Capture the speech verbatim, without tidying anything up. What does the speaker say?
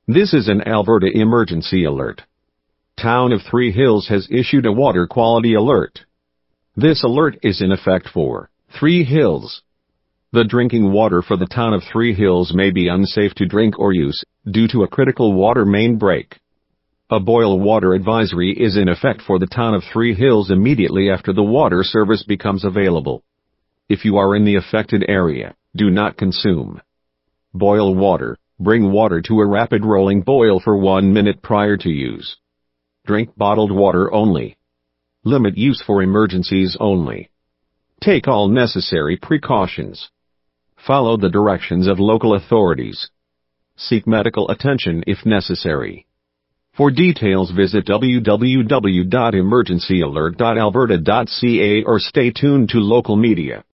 This is an Alberta emergency alert. Town of Three Hills has issued a water quality alert. This alert is in effect for Three Hills. The drinking water for the town of Three Hills may be unsafe to drink or use due to a critical water main break. A boil water advisory is in effect for the town of Three Hills immediately after the water service becomes available. If you are in the affected area, do not consume. Boil water. Bring water to a rapid rolling boil for one minute prior to use. Drink bottled water only. Limit use for emergencies only. Take all necessary precautions. Follow the directions of local authorities. Seek medical attention if necessary. For details visit w w w dot emergency alert dot alberta dot c a or stay tuned to local media.